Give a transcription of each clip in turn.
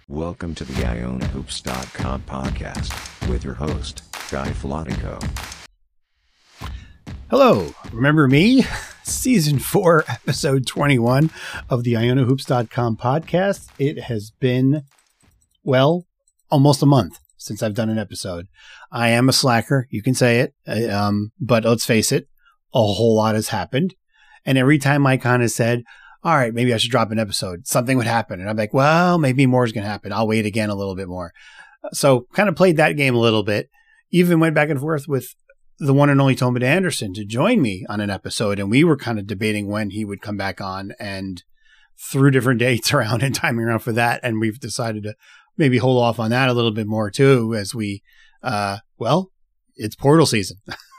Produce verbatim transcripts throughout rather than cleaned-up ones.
Welcome to the Iona Hoops dot com podcast with your host, Guy Flatico. Hello, remember me? Season four, episode twenty-one of the Iona Hoops dot com podcast. It has been, well, almost a month since I've done an episode. I am a slacker, you can say it, um, but let's face it, a whole lot has happened. And every time I kind of said, all right, maybe I should drop an episode, something would happen. And I'm like, well, maybe more is going to happen. I'll wait again a little bit more. So kind of played that game a little bit. Even went back and forth with the one and only Tomit Anderson to join me on an episode. And we were kind of debating when he would come back on and threw different dates around and timing around for that. And we've decided to maybe hold off on that a little bit more too, as we, uh, well, it's portal season,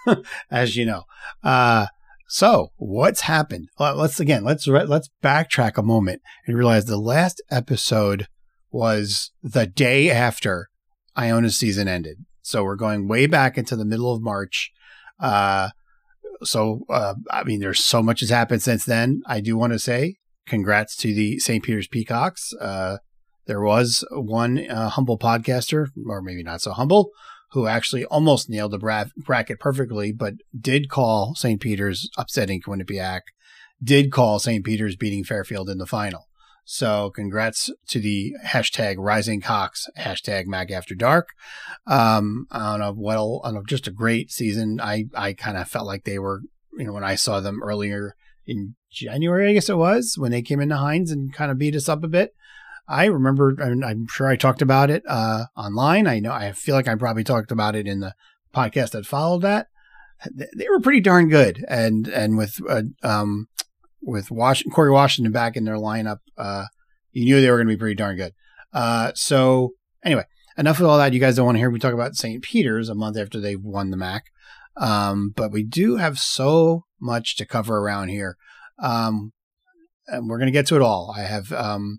as you know. Uh, So what's happened? Well, let's again, let's, let's backtrack a moment and realize the last episode was the day after Iona's season ended. So we're going way back into the middle of March. Uh, so, uh, I mean, there's so much has happened since then. I do want to say congrats to the Saint Peter's Peacocks. Uh, there was one uh, humble podcaster, or maybe not so humble, who actually almost nailed the bra- bracket perfectly, but did call Saint Peter's upsetting Quinnipiac, did call Saint Peter's beating Fairfield in the final. So congrats to the hashtag Rising Cox, hashtag Mac After Dark. Um, I don't know, well, I don't know, just a great season. I, I kind of felt like they were, you know, when I saw them earlier in January, I guess it was, when they came into Hines and kind of beat us up a bit. I remember, and I'm sure I talked about it uh, online. I know, I feel like I probably talked about it in the podcast that followed that. They were pretty darn good. And, and with, uh, um, with Washington, Corey Washington back in their lineup, uh, you knew they were going to be pretty darn good. Uh, so anyway, enough of all that. You guys don't want to hear me talk about Saint Peter's a month after they won the M A C. Um, but we do have so much to cover around here. Um, and we're going to get to it all. I have, um,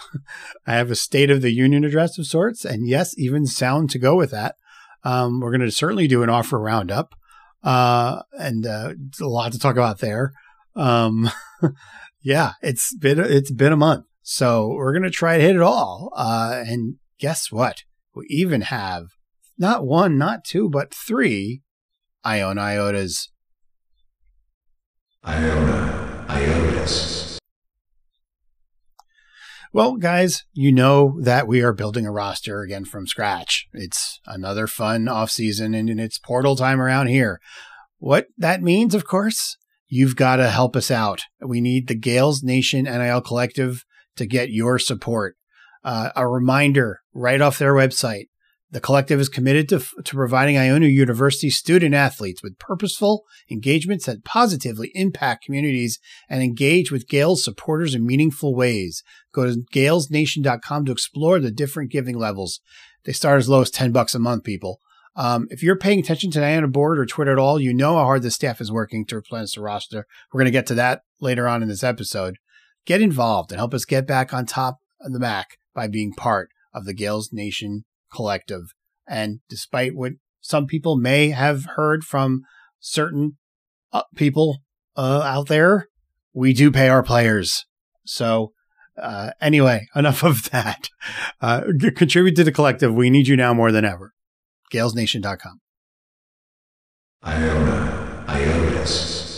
I have a State of the Union address of sorts, and yes, even sound to go with that. Um, we're going to certainly do an offer roundup, uh, and uh, a lot to talk about there. Um, yeah, it's been it's been a month, so we're going to try to hit it all. Uh, and guess what? We even have not one, not two, but three Iona Iotas. Iona Iotas. Well, guys, you know that we are building a roster again from scratch. It's another fun off season and it's portal time around here. What that means, of course, you've got to help us out. We need the Gales Nation N I L Collective to get your support. Uh, a reminder right off their website. The collective is committed to, to providing Iona University student athletes with purposeful engagements that positively impact communities and engage with Gales supporters in meaningful ways. Go to gales nation dot com to explore the different giving levels. They start as low as ten bucks a month, people. Um, if you're paying attention to the Iona board or Twitter at all, you know how hard the staff is working to replenish the roster. We're going to get to that later on in this episode. Get involved and help us get back on top of the M A C by being part of the Gales Nation Collective. And despite what some people may have heard from certain uh, people uh, out there, we do pay our players. So uh, anyway, enough of that. Uh, contribute to the collective. We need you now more than ever. gales nation dot com. Iona Iotas.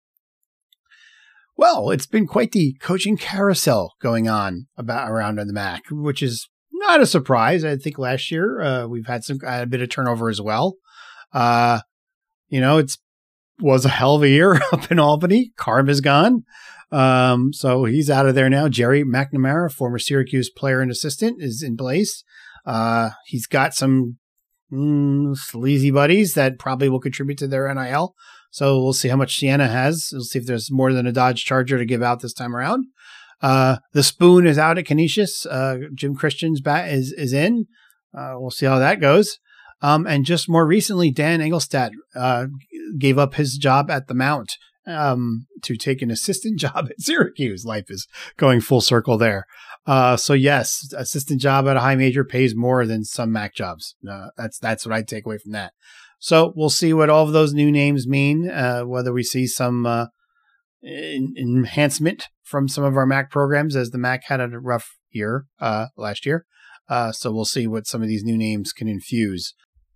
Well, it's been quite the coaching carousel going on about around in the M A C, which is not a surprise. I think last year uh, we've had some uh, a bit of turnover as well. Uh, you know, it's was a hell of a year up in Albany. Carm is gone, um, so he's out of there now. Jerry McNamara, former Syracuse player and assistant, is in place. Uh, he's got some mm, sleazy buddies that probably will contribute to their N I L. So we'll see how much Sienna has. We'll see if there's more than a Dodge Charger to give out this time around. Uh, the Spoon is out at Canisius. Uh, Jim Christian's bat is, is in. Uh, we'll see how that goes. Um, and just more recently, Dan Engelstad, uh, gave up his job at the Mount, um, to take an assistant job at Syracuse. Life is going full circle there. Uh, so yes, assistant job at a high major pays more than some M A C jobs. Uh, that's, that's what I take away from that. So we'll see what all of those new names mean, uh, whether we see some, uh, in, enhancement from some of our M A C programs, as the M A C had a rough year uh, last year. Uh, so we'll see what some of these new names can infuse.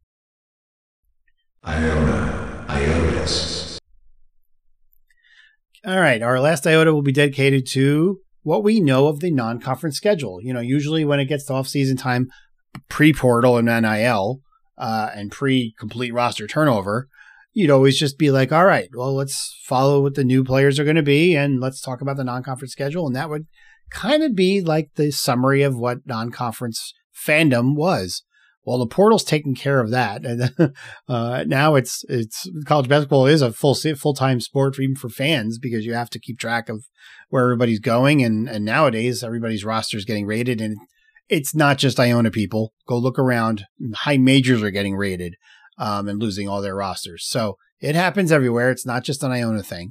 Iona, Iotas. All right, our last Iota will be dedicated to what we know of the non-conference schedule. You know, usually when it gets to off-season time, pre-portal and N I L, uh, and pre-complete roster turnover, you'd always just be like, all right, well, let's follow what the new players are going to be, and let's talk about the non-conference schedule. And that would kind of be like the summary of what non-conference fandom was. Well, the portal's taking care of that. And uh, now it's it's college basketball is a full full-time sport for, even for fans, because you have to keep track of where everybody's going. And, and nowadays, everybody's roster is getting rated. And it's not just Iona people. Go look around. High majors are getting rated um, and losing all their rosters. So it happens everywhere. It's not just an Iona thing.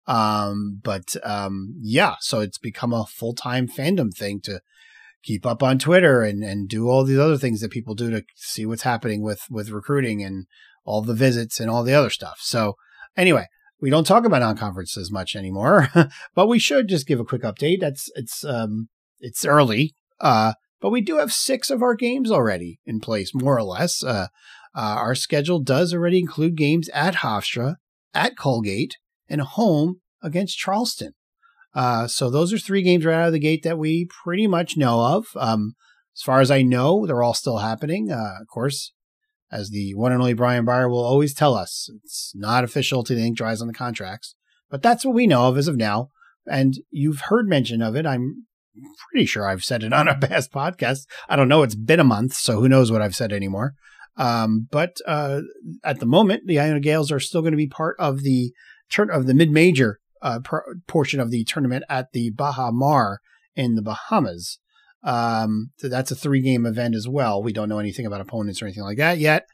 Um, but um, yeah, so it's become a full-time fandom thing to keep up on Twitter and, and do all these other things that people do to see what's happening with, with recruiting and all the visits and all the other stuff. So anyway, we don't talk about non-conference as much anymore, but we should just give a quick update. That's it's, um, it's early, uh, but we do have six of our games already in place, more or less. Uh, uh, our schedule does already include games at Hofstra, at Colgate, and home against Charleston. Uh, so those are three games right out of the gate that we pretty much know of. Um, as far as I know, they're all still happening. Uh, of course, as the one and only Brian Breyer will always tell us, it's not official till the ink dries on the contracts, but that's what we know of as of now. And you've heard mention of it. I'm pretty sure I've said it on a past podcast. I don't know. It's been a month, so who knows what I've said anymore. Um, but, uh, at the moment, the Iona Gales are still going to be part of the turn of the mid-major Uh, per- portion of the tournament at the Baha Mar in the Bahamas. Um, so that's a three-game event as well. We don't know anything about opponents or anything like that yet.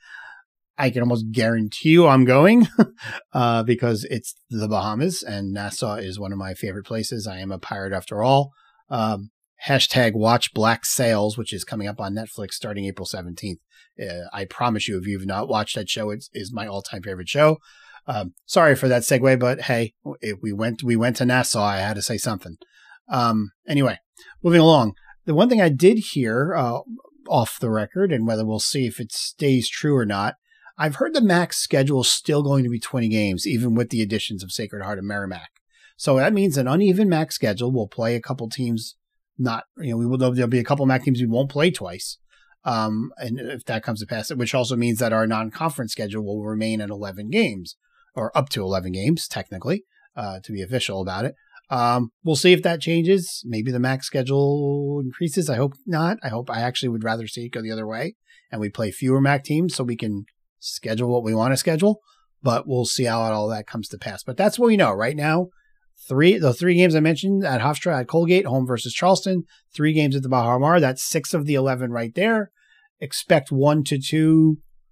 I can almost guarantee you I'm going uh, because it's the Bahamas, and Nassau is one of my favorite places. I am a pirate after all. Um, hashtag watch Black Sails, which is coming up on Netflix starting April seventeenth. Uh, I promise you, if you've not watched that show, it is my all-time favorite show. Um, sorry for that segue, but hey, if we went, we went to Nassau. I had to say something. Um, anyway, moving along. The one thing I did hear, uh, off the record, and whether we'll see if it stays true or not, I've heard the max schedule is still going to be twenty games, even with the additions of Sacred Heart and Merrimack. So that means an uneven max schedule. We'll play a couple teams, not, you know, we will, there'll be a couple MAC teams we won't play twice. Um, and if that comes to pass, which also means that our non-conference schedule will remain at eleven games. Or up to eleven games, technically, uh, to be official about it. Um, we'll see if that changes. Maybe the max schedule increases. I hope not. I hope I actually would rather see it go the other way, and we play fewer MAC teams so we can schedule what we want to schedule. But we'll see how all that comes to pass. But that's what we know right now. Three, the three games I mentioned at Hofstra, at Colgate, home versus Charleston. Three games at the Baha Mar. That's six of the eleven right there. Expect one to two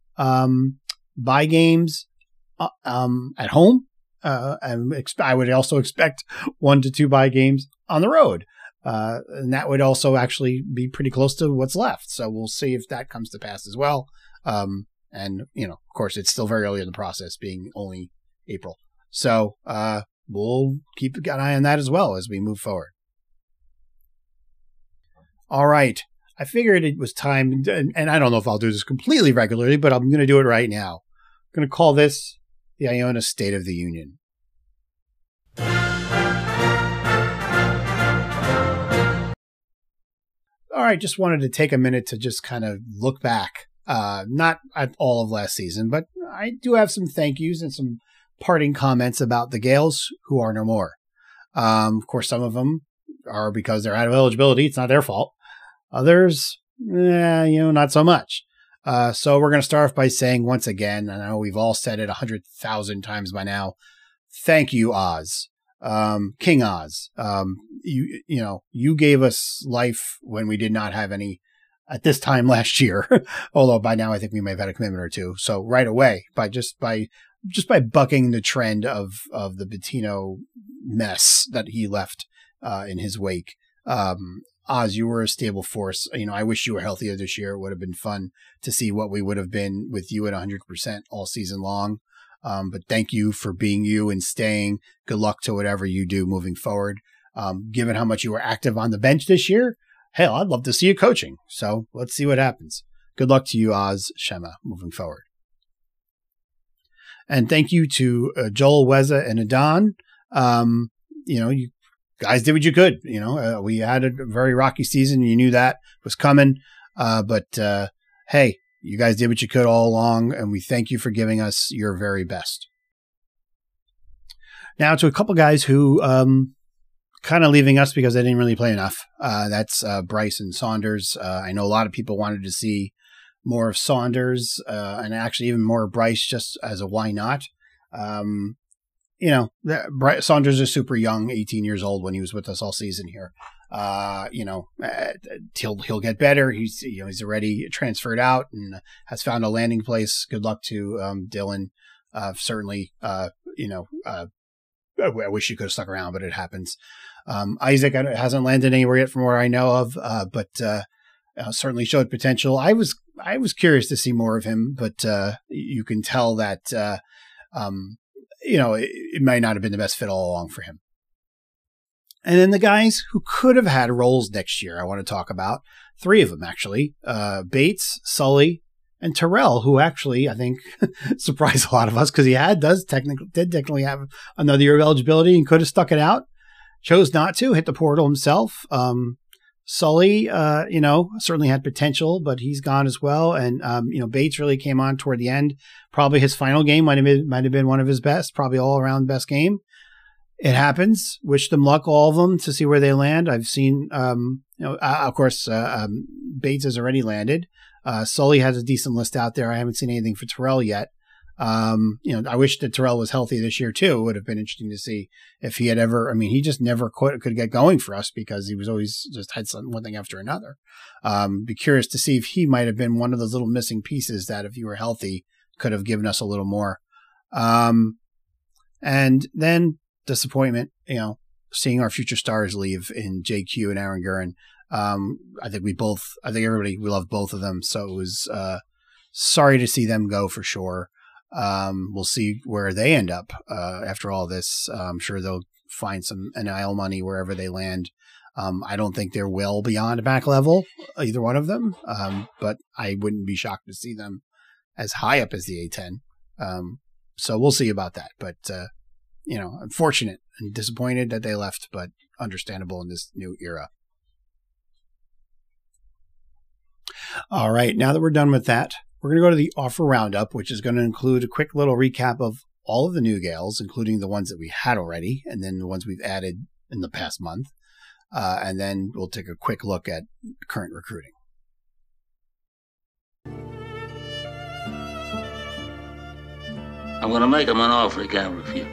um, bye games. Uh, um, at home, uh, and exp- I would also expect one to two bye games on the road. Uh, and that would also actually be pretty close to what's left. So we'll see if that comes to pass as well. Um, and, you know, of course, it's still very early in the process, being only April. So uh, we'll keep an eye on that as well as we move forward. All right. I figured it was time, and, and I don't know if I'll do this completely regularly, but I'm going to do it right now. I'm going to call this the Iona State of the Union. All right, just wanted to take a minute to just kind of look back, uh, not at all of last season, but I do have some thank yous and some parting comments about the Gales who are no more. Um, of course, some of them are because they're out of eligibility. It's not their fault. Others, eh, you know, not so much. Uh, so we're going to start off by saying once again, and I know we've all said it a hundred thousand times by now, thank you, Oz, um, King Oz. Um, you, you know, you gave us life when we did not have any at this time last year. Although by now I think we may have had a commitment or two. So right away, by just by just by bucking the trend of of the Bettino mess that he left uh, in his wake. Um, Oz, you were a stable force. You know, I wish you were healthier this year. It would have been fun to see what we would have been with you at one hundred percent all season long. Um, but thank you for being you and staying. Good luck to whatever you do moving forward. Um, given how much you were active on the bench this year, hell, I'd love to see you coaching. So let's see what happens. Good luck to you, Oz Shema, moving forward. And thank you to uh, Joel, Weza, and Adon. Um, you know, you guys did what you could. You know, uh, we had a very rocky season. You knew that was coming. Uh, but uh, hey, you guys did what you could all along, and we thank you for giving us your very best. Now to a couple guys who um, kind of leaving us because they didn't really play enough. Uh, that's uh, Bryce and Saunders. Uh, I know a lot of people wanted to see more of Saunders uh, and actually even more of Bryce just as a why not. Um, you know, Bryce, Saunders is super young, eighteen years old when he was with us all season here. Uh, you know, uh, he'll he'll get better. He's you know he's already transferred out and has found a landing place. Good luck to um, Dylan. Uh, certainly, uh, you know, uh, I wish he could have stuck around, but it happens. Um, Isaac hasn't landed anywhere yet, from where I know of, uh, but uh, uh, certainly showed potential. I was I was curious to see more of him, but uh, you can tell that uh, um, you know it, it might not have been the best fit all along for him. And then the guys who could have had roles next year, I want to talk about three of them actually: uh, Bates, Sully, and Terrell, who actually I think surprised a lot of us because he had does technically did technically have another year of eligibility and could have stuck it out. Chose not to, hit the portal himself. Um, Sully, uh, you know, certainly had potential, but he's gone as well. And, um, you know, Bates really came on toward the end. Probably his final game might have been, might have been one of his best, probably all around best game. It happens. Wish them luck, all of them, to see where they land. I've seen, um, you know, uh, of course, uh, um, Bates has already landed. Uh, Sully has a decent list out there. I haven't seen anything for Terrell yet. Um, you know, I wish that Terrell was healthy this year too. It would have been interesting to see if he had ever, I mean, he just never could, could get going for us because he was always just had some, one thing after another. Um, be curious to see if he might have been one of those little missing pieces that if he were healthy could have given us a little more. Um, and then disappointment, you know, seeing our future stars leave in J Q and Aaron Gurin. Um, I think we both, I think everybody, we loved both of them. So it was, uh, sorry to see them go for sure. Um, we'll see where they end up uh, after all this. Uh, I'm sure they'll find some N I L money wherever they land. Um, I don't think they're well beyond back level, either one of them, um, but I wouldn't be shocked to see them as high up as the A ten. Um, so we'll see about that. But, uh, you know, unfortunate and disappointed that they left, but understandable in this new era. All right, now that we're done with that, we're going to go to the offer roundup, which is going to include a quick little recap of all of the new Gales, including the ones that we had already, and then the ones we've added in the past month. Uh, and then we'll take a quick look at current recruiting. I'm going to make him an offer he can't refuse.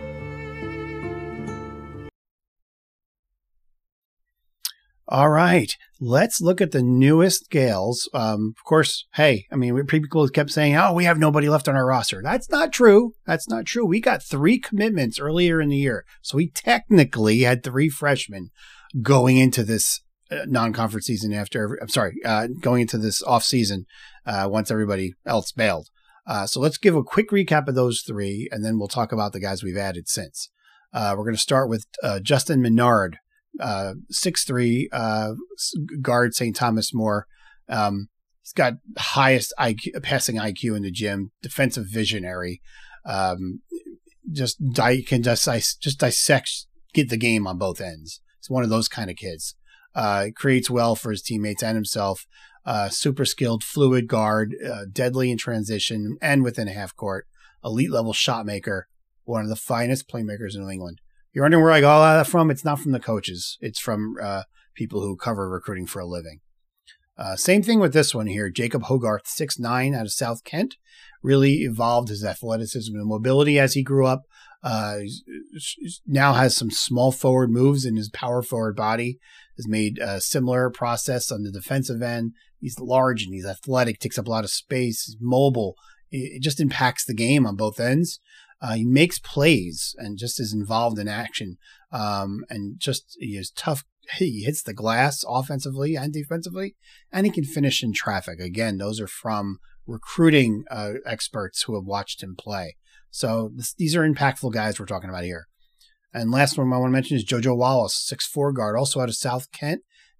All right, let's look at the newest Gales. Um, of course, hey, I mean, people kept saying, oh, we have nobody left on our roster. That's not true. That's not true. We got three commitments earlier in the year. So we technically had three freshmen going into this uh, non-conference season after, every, I'm sorry, uh, going into this off season uh, once everybody else bailed. Uh, so let's give a quick recap of those three, and then we'll talk about the guys we've added since. Uh, we're going to start with uh, Justin Menard. Uh, six three, uh, guard, Saint Thomas More. Um, he's got highest I Q, passing I Q in the gym, defensive visionary. Um, just di- can just, just dissect, get the game on both ends. He's one of those kind of kids. Uh, creates well for his teammates and himself. Uh, super skilled, fluid guard, uh, deadly in transition and within a half court. Elite level shot maker. One of the finest playmakers in New England. You're wondering where I got all that from? It's not from the coaches. It's from uh, people who cover recruiting for a living. Uh, same thing with this one here. Jacob Hogarth, six nine, out of South Kent. Really evolved his athleticism and mobility as he grew up. Uh, now has some small forward moves in his power forward body. Has made a similar process on the defensive end. He's large and he's athletic, takes up a lot of space, he's mobile. It just impacts the game on both ends. Uh, he makes plays and just is involved in action. Um, and just he is tough. He hits the glass offensively and defensively, and he can finish in traffic. Again, those are from recruiting uh, experts who have watched him play. So this, these are impactful guys we're talking about here. And last one I want to mention is JoJo Wallace, six four guard, also out of South Kent.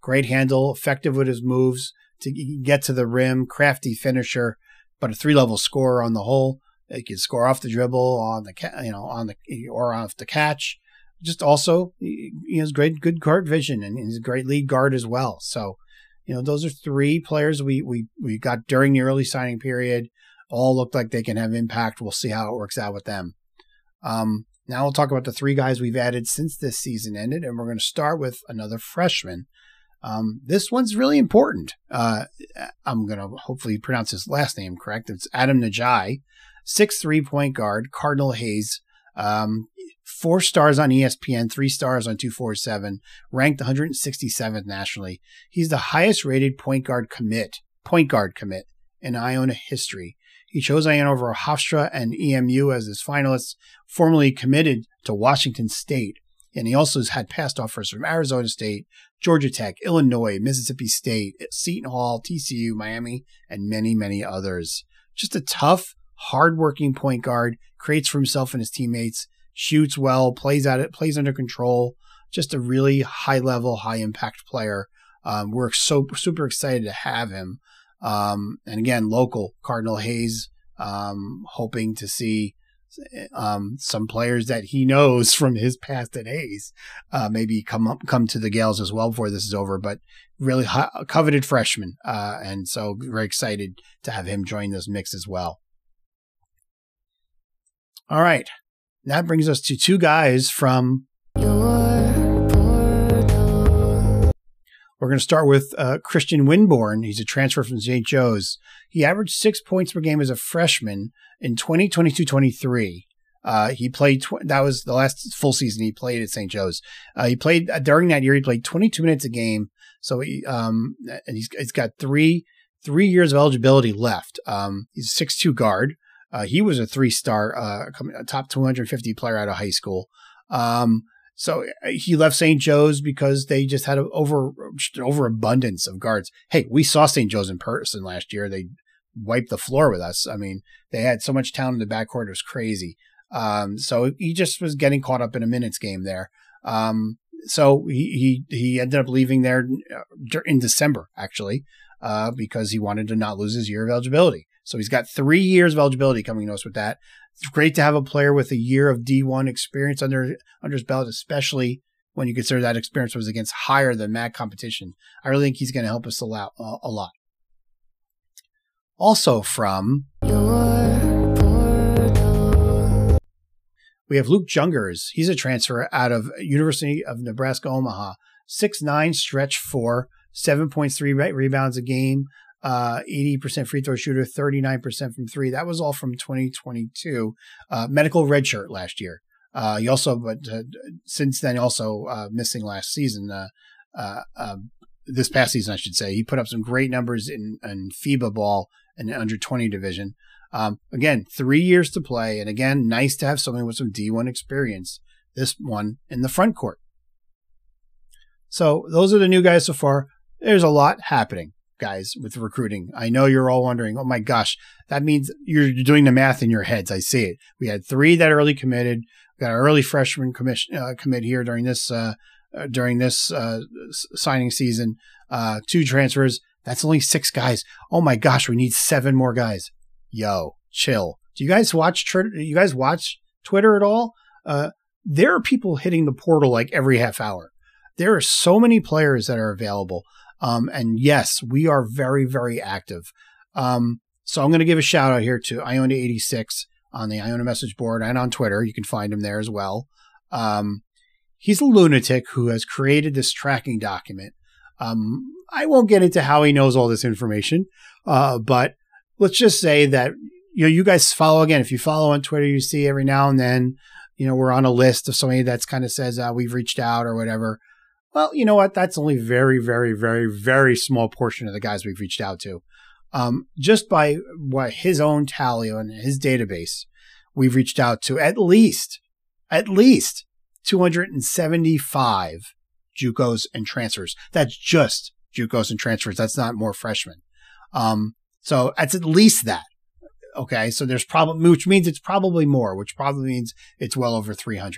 great handle, effective with his moves to get to the rim, crafty finisher, but a three-level scorer on the whole. He can score off the dribble, on the you know on the or off the catch. Just also, he has great good guard vision, and he's a great lead guard as well. So, you know, those are three players we we we got during the early signing period. All look like they can have impact. We'll see how it works out with them. Um, now we'll talk about the three guys we've added since this season ended, and we're going to start with another freshman. Um, this one's really important. Uh, I'm going to hopefully pronounce his last name correct. It's Adam Najai, six three point guard, Cardinal Hayes. Um, four stars on E S P N, three stars on two forty-seven, ranked one hundred sixty-seventh nationally. He's the highest rated point guard commit, point guard commit in Iona history. He chose Iona over Hofstra and E M U as his finalists, formerly committed to Washington State. And he also has had past offers from Arizona State, Georgia Tech, Illinois, Mississippi State, Seton Hall, T C U, Miami, and many, many others. Just a tough, hardworking point guard, creates for himself and his teammates, shoots well, plays at it, plays under control. Just a really high-level, high-impact player. Um, we're so super excited to have him. Um, and again, local Cardinal Hayes, um, hoping to see um, some players that he knows from his past at Hayes, uh, maybe come up, come to the Gales as well before this is over. But really high, coveted freshman, uh, and so very excited to have him join this mix as well. All right, that brings us to two guys from. We're going to start with uh, Christian Winborn. He's a transfer from Saint Joe's. He averaged six points per game as a freshman in twenty twenty-two twenty-three. Uh, he played, tw- that was the last full season he played at Saint Joe's. Uh, he played, uh, during that year, he played twenty-two minutes a game. So he, um, and he's, he's got three, three years of eligibility left. Um, he's a six two guard. Uh, he was a three-star, uh, a top two hundred fifty player out of high school. Um, So he left Saint Joe's because they just had an over, just an overabundance of guards. Hey, we saw Saint Joe's in person last year. They wiped the floor with us. I mean, they had so much talent in the backcourt. It was crazy. Um, so he just was getting caught up in a minutes game there. Um, so he, he, he ended up leaving there in December, actually, uh, because he wanted to not lose his year of eligibility. So he's got three years of eligibility coming to us with that. It's great to have a player with a year of D one experience under under his belt, especially when you consider that experience was against higher than M A C competition. I really think he's going to help us a lot. Uh, a lot. Also from we have Luke Jungers. He's a transfer out of University of Nebraska Omaha. six nine, stretch four, seven point three rebounds a game. Uh, eighty percent free throw shooter, thirty-nine percent from three. That was all from twenty twenty-two. Uh, medical redshirt last year. Uh, he also, but uh, since then, also uh, missing last season. Uh, uh, uh, this past season, I should say, he put up some great numbers in, in FIBA ball in the under twenty division. Um, again, three years to play, and again, nice to have someone with some D one experience. This one in the front court. So those are the new guys so far. There's a lot happening, guys, with recruiting. I know you're all wondering, oh my gosh, that means you're doing the math in your heads. I see it. We had three that early committed. We got an early freshman commission, uh, commit here during this uh, uh, during this uh, signing season. Uh, two transfers. That's only six guys. Oh my gosh, we need seven more guys. Yo, chill. Do you guys watch? Do you guys watch Twitter at all? Uh, there are people hitting the portal like every half hour. There are so many players that are available. Um, and yes, we are very, very active. Um, so I'm going to give a shout out here to Iona eighty-six on the Iona message board and on Twitter. You can find him there as well. Um, he's a lunatic who has created this tracking document. Um, I won't get into how he knows all this information, uh, but let's just say that, you know, you guys follow again. If you follow on Twitter, you see every now and then, you know, we're on a list of somebody that's kind of says uh, we've reached out or whatever. Well, you know what? That's only very, very, very, very small portion of the guys we've reached out to. Um, just by what his own tally on his database, we've reached out to at least, at least two hundred seventy-five JUCOs and transfers. That's just JUCOs and transfers. That's not more freshmen. Um, so that's at least that. Okay. So there's probably, which means it's probably more, which probably means it's well over three hundred.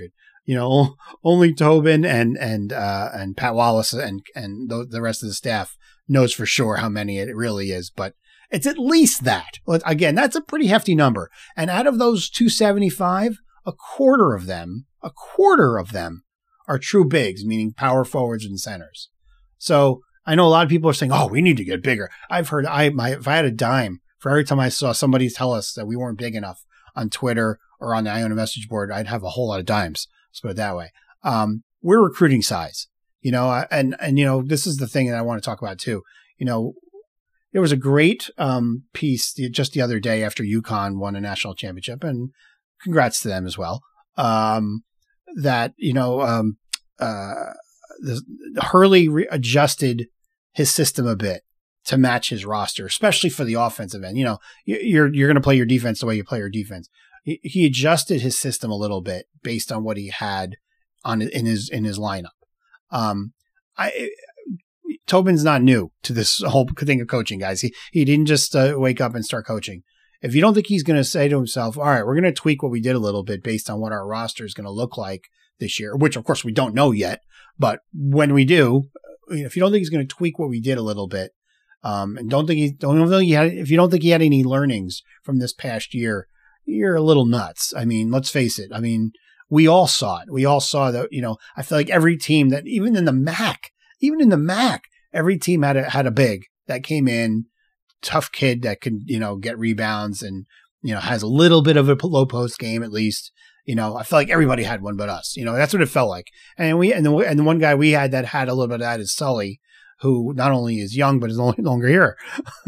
You know, only Tobin and and uh, and Pat Wallace and and the, the rest of the staff knows for sure how many it really is, but it's at least that. Again, that's a pretty hefty number. And out of those two seventy-five, a quarter of them, a quarter of them are true bigs, meaning power forwards and centers. So I know a lot of people are saying, "Oh, we need to get bigger." I've heard I my if I had a dime for every time I saw somebody tell us that we weren't big enough on Twitter or on the Iona message board, I'd have a whole lot of dimes. Let's put it that way. Um, we're recruiting size, you know, and, and, you know, this is the thing that I want to talk about too. You know, there was a great um, piece just the other day after UConn won a national championship, and congrats to them as well. Um, that, you know, um, uh, the, Hurley re- adjusted his system a bit to match his roster, especially for the offensive end. You know, you're, you're going to play your defense the way you play your defense. He adjusted his system a little bit based on what he had on in his in his lineup. Um, I Tobin's not new to this whole thing of coaching, guys. He he didn't just uh, wake up and start coaching. If you don't think he's going to say to himself, "All right, we're going to tweak what we did a little bit based on what our roster is going to look like this year," which of course we don't know yet, but when we do, if you don't think he's going to tweak what we did a little bit, um, and don't think he don't think he had, if you don't think he had any learnings from this past year, you're a little nuts. I mean, let's face it. I mean, we all saw it. We all saw that, you know, I feel like every team that even in the M A C, even in the M A C, every team had a, had a big that came in, tough kid that can, you know, get rebounds and, you know, has a little bit of a low post game at least. You know, I feel like everybody had one but us. You know, that's what it felt like. And we, and the, and the one guy we had that had a little bit of that is Sully, who not only is young, but is no longer here.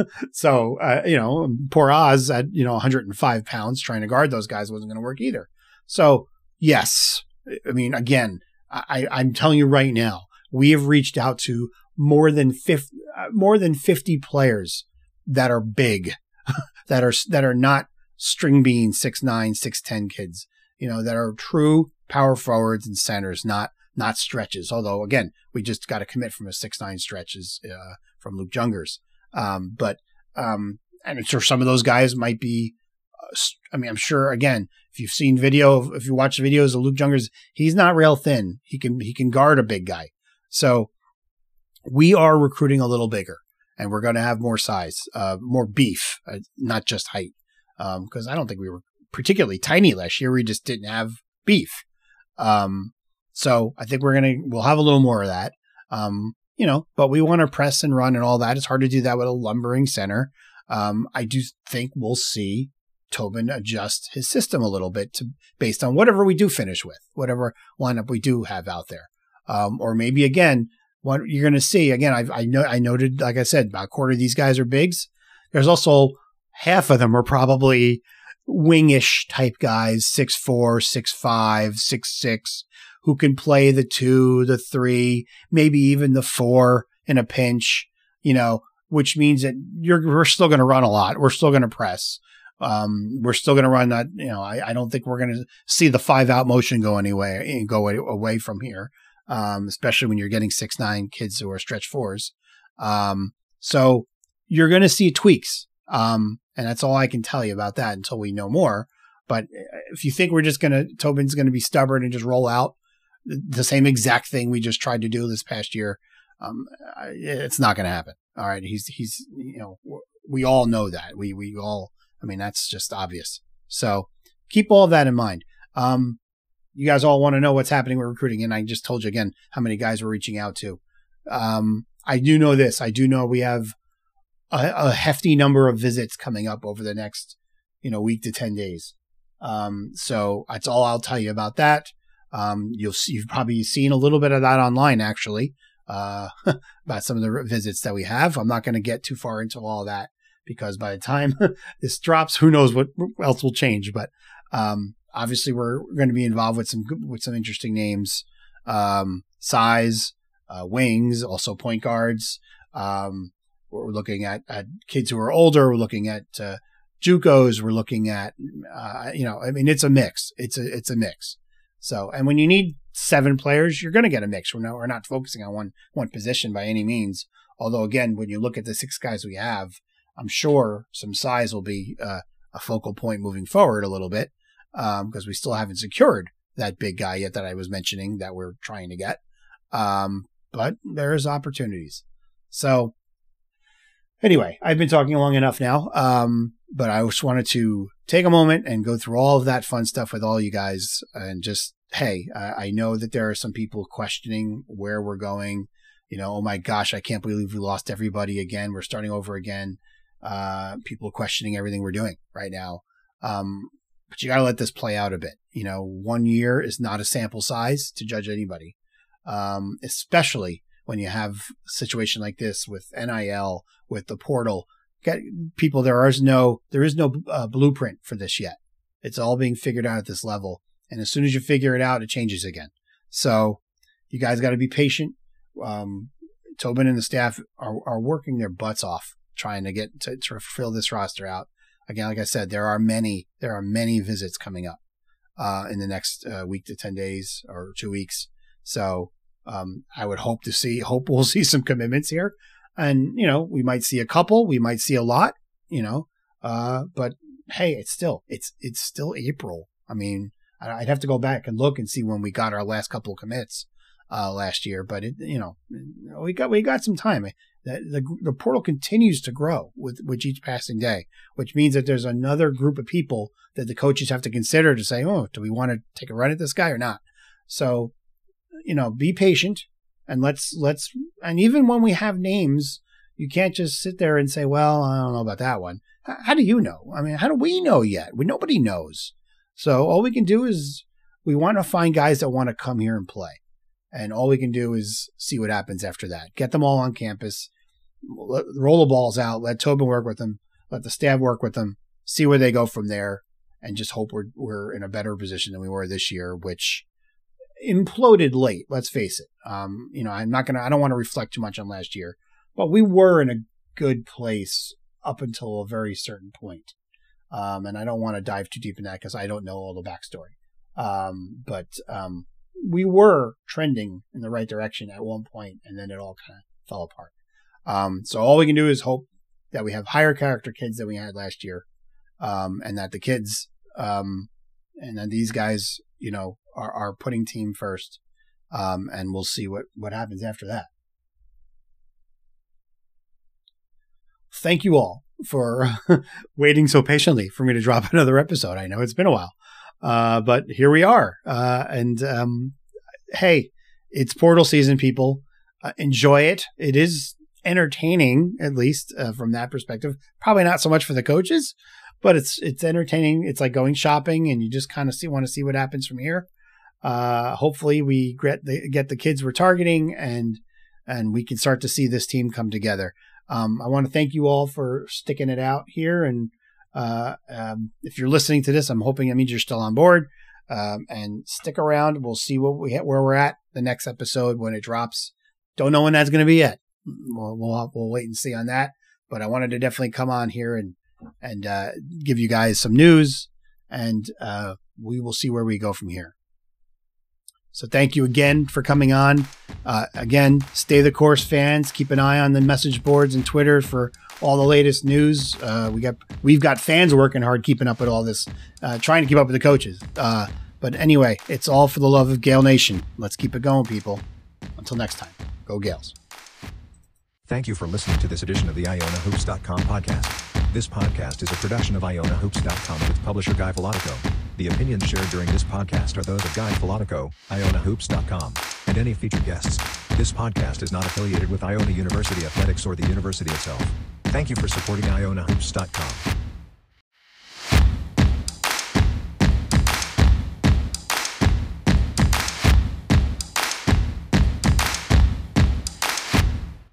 So, uh, you know, poor Oz at, you know, one hundred five pounds trying to guard those guys wasn't going to work either. So, yes, I mean, again, I, I'm telling you right now, we have reached out to more than fifty, uh, more than fifty players that are big, that are, that are not string bean six nine, six ten kids, you know, that are true power forwards and centers, not Not stretches, although, again, we just got to commit from a six nine stretches uh, from Luke Jungers. Um, but um, I'm sure some of those guys might be, uh, I mean, I'm sure, again, if you've seen video, if you watch videos of Luke Jungers, he's not real thin. He can he can guard a big guy. So we are recruiting a little bigger, and we're going to have more size, uh, more beef, uh, not just height. Because um, I don't think we were particularly tiny last year. We just didn't have beef. Um So I think we're going to, we'll have a little more of that, um, you know, but we want to press and run and all that. It's hard to do that with a lumbering center. Um, I do think we'll see Tobin adjust his system a little bit to based on whatever we do finish with, whatever lineup we do have out there. Um, or maybe again, what you're going to see again, I, I know, I noted, like I said, about a quarter of these guys are bigs. There's also half of them are probably wingish type guys, six four, six five, six six, who can play the two, the three, maybe even the four in a pinch, you know, which means that you're, we're still going to run a lot. We're still going to press. Um, we're still going to run that. You know, I, I don't think we're going to see the five out motion go anywhere and go away from here. Um, especially when you're getting six, nine kids who are stretch fours. Um, so you're going to see tweaks. Um, and that's all I can tell you about that until we know more. But if you think we're just going to, Tobin's going to be stubborn and just roll out the same exact thing we just tried to do this past year, um, it's not going to happen. All right. He's, he's, you know, we all know that. We, we all, I mean, that's just obvious. So keep all of that in mind. Um, you guys all want to know what's happening with recruiting. And I just told you again how many guys we're reaching out to. Um, I do know this. I do know we have a, a hefty number of visits coming up over the next, you know, week to ten days. Um, so that's all I'll tell you about that. Um, you'll see, you've probably seen a little bit of that online, actually, uh, about some of the visits that we have. I'm not going to get too far into all that because by the time this drops, who knows what else will change. But um, obviously, we're going to be involved with some with some interesting names, um, size, uh, wings, also point guards. Um, we're looking at, at kids who are older. We're looking at uh, JUCOs. We're looking at, uh, you know, I mean, it's a mix. It's a it's a mix. So, and when you need seven players, you're going to get a mix. We're not, we're not focusing on one, one position by any means. Although again, when you look at the six guys we have, I'm sure some size will be uh, a focal point moving forward a little bit. Um, because we still haven't secured that big guy yet that I was mentioning that we're trying to get. Um, but there's opportunities. So anyway, I've been talking long enough now. Um, but I just wanted to take a moment and go through all of that fun stuff with all you guys and just, hey, I, I know that there are some people questioning where we're going. You know, oh my gosh, I can't believe we lost everybody again. We're starting over again. Uh, people questioning everything we're doing right now. Um, but you got to let this play out a bit. You know, one year is not a sample size to judge anybody. Um, especially when you have a situation like this with N I L, with the portal. Get people, there is no, there is no uh, blueprint for this yet. It's all being figured out at this level. And as soon as you figure it out, it changes again. So you guys got to be patient. Um, Tobin and the staff are, are working their butts off trying to get to, to fill this roster out. Again, like I said, there are many, there are many visits coming up, uh, in the next uh, week to ten days or two weeks. So, um, I would hope to see, hope we'll see some commitments here. And, you know, we might see a couple, we might see a lot, you know, uh, but hey, it's still, it's, it's still April. I mean, I'd have to go back and look and see when we got our last couple of commits, uh, last year, but it, you know, we got, we got some time. The, the, the portal continues to grow with, with each passing day, which means that there's another group of people that the coaches have to consider to say, oh, do we want to take a run at this guy or not? So, you know, be patient. And let's, let's, and even when we have names, you can't just sit there and say, well, I don't know about that one. How, how do you know? I mean, how do we know yet? We, nobody knows. So all we can do is we want to find guys that want to come here and play. And all we can do is see what happens after that. Get them all on campus, let, roll the balls out, let Tobin work with them, let the staff work with them, see where they go from there, and just hope we're, we're in a better position than we were this year, which imploded late. Let's face it. Um, you know, I'm not going to, I don't want to reflect too much on last year, but we were in a good place up until a very certain point. Um, and I don't want to dive too deep in that because I don't know all the backstory. Um, but, um, we were trending in the right direction at one point and then it all kind of fell apart. Um, so all we can do is hope that we have higher character kids than we had last year. Um, and that the kids, um, and then these guys, you know, are, are putting team first. Um, and we'll see what, what happens after that. Thank you all for waiting so patiently for me to drop another episode. I know it's been a while, uh, but here we are. Uh, and, um, hey, it's portal season, people. Uh, enjoy it. It is entertaining, at least uh, from that perspective. Probably not so much for the coaches, but it's, it's entertaining. It's like going shopping and you just kind of see, want to see what happens from here. Uh, hopefully we get the, get the kids we're targeting and, and we can start to see this team come together. Um, I want to thank you all for sticking it out here. And uh, um, if you're listening to this, I'm hoping that means you're still on board. Um, and stick around. We'll see what we where we're at the next episode when it drops. Don't know when that's going to be yet. We'll, we'll we'll wait and see on that. But I wanted to definitely come on here and and uh, give you guys some news, and uh, we will see where we go from here. So thank you again for coming on. Uh, again, stay the course, fans. Keep an eye on the message boards and Twitter for all the latest news. Uh, we got we've got fans working hard, keeping up with all this, uh, trying to keep up with the coaches. Uh, but anyway, it's all for the love of Gale Nation. Let's keep it going, people. Until next time, go Gales. Thank you for listening to this edition of the Iona Hoops dot com podcast. This podcast is a production of Iona Hoops dot com with publisher Guy Filatico. The opinions shared during this podcast are those of Guy Filatico, Iona Hoops dot com, and any featured guests. This podcast is not affiliated with Iona University Athletics or the university itself. Thank you for supporting Iona Hoops dot com.